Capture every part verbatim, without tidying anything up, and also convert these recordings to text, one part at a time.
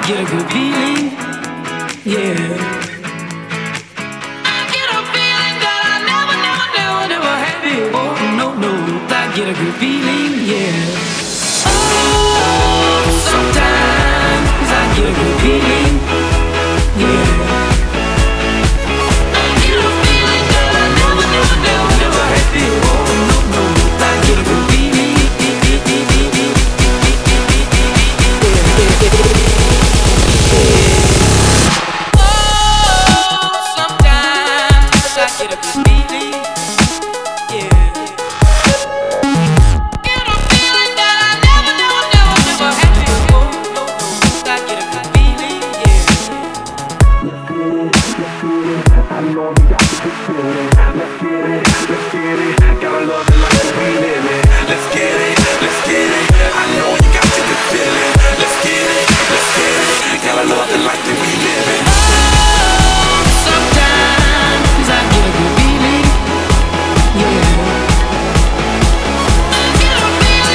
get a good feeling, yeah. I get a feeling that I never, never, never, never had before. No, no, I get a good feeling, yeah. Oh, sometimes I get a good feeling, yeah. I get a feeling that I never, never, never, never had before. No, no, I get a good feeling.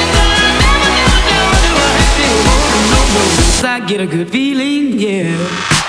I get a good feeling, yeah.